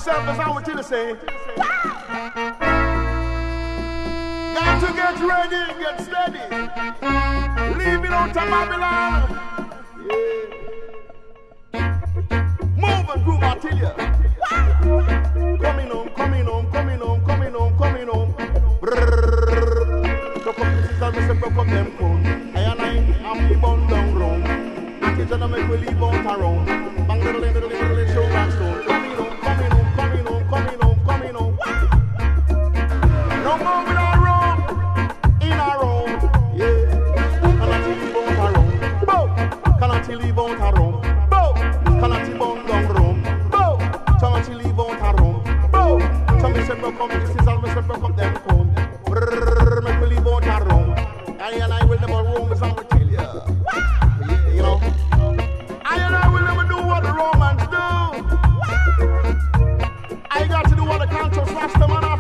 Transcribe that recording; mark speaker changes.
Speaker 1: yourself as I want you to say. Got to get ready, get steady. Leaving out to Babylon. Yeah. Moving through Martilia. Coming home, coming home, coming home, coming home, coming home. Brrrr. So come to sisters, me say, broke up them phone. I'm the bun down round. And kids and make we leave out around. Bang little show and stone. Coming home, coming home, coming home, coming home, coming home. No more with our room, in our room. Yeah. Can I leave out around? Bow. Can I leave out around? Bow. Can I leave out down room? Bow. Can I leave out around? Bow. So me say broke up, this is all me say broke up them phone. Brrrr, make we leave out around. And I will never roam as I will tell you. You know? And I will never do what the Romans do. I got to do what the conscious Rasta man